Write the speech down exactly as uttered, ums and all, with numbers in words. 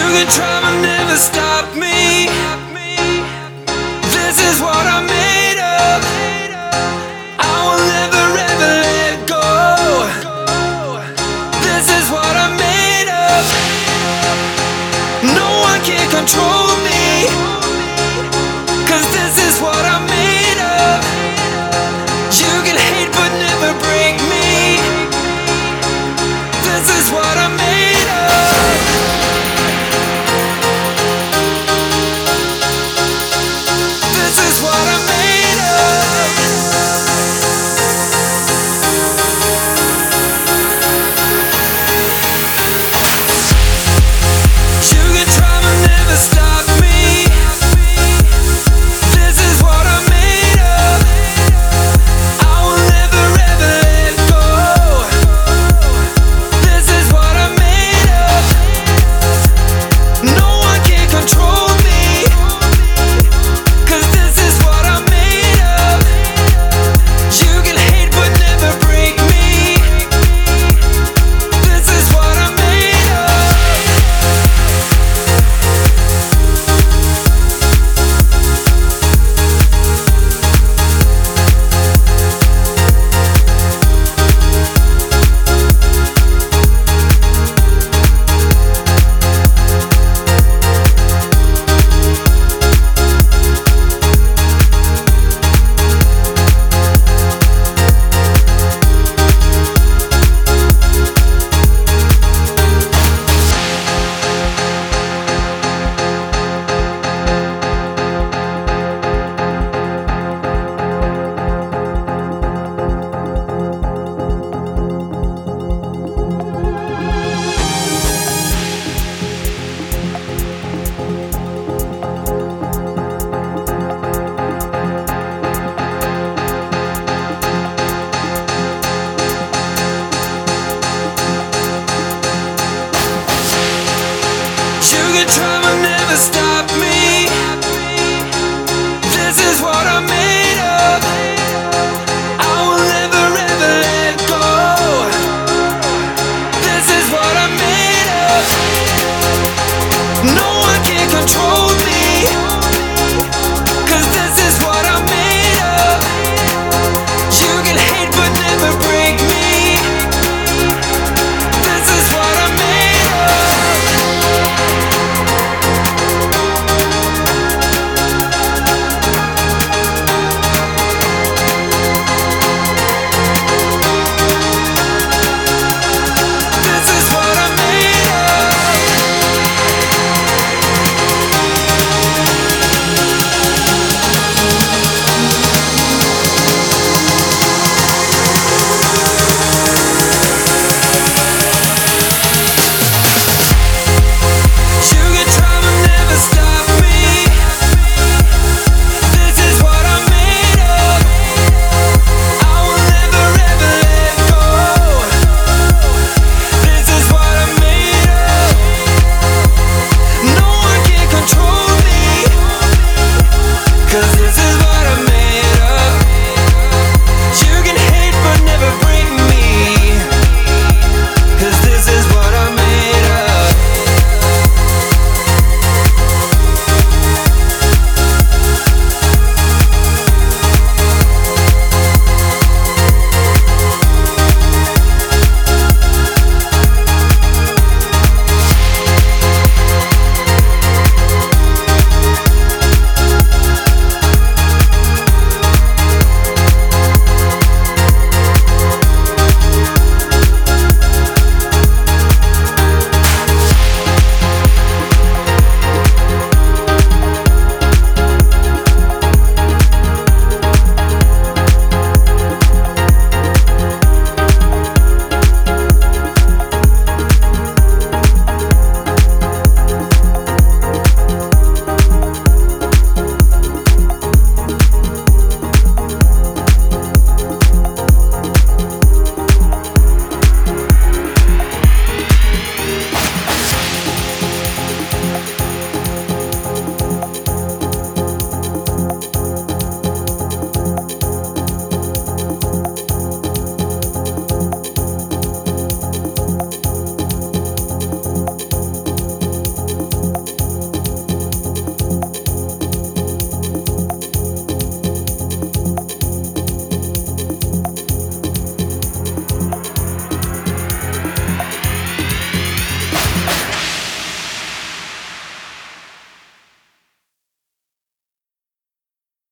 can try but never stop me. This is what I'm made of. I will never ever let go. This is what I'm made of. No one can control me, 'cause this is what I'm made of. You can hate but never break me. This is what I'm made of. This is what I'm made of. You can try but never stop me. This is what I'm made of. I will never ever let go. This is what I'm made of. No one can control me, 'cause this is what I'm made of. You can hate but never break me. This is what I'm made of. You can try but never stop me. This is what I'm made of. I will never ever let go. This is what I'm made of. No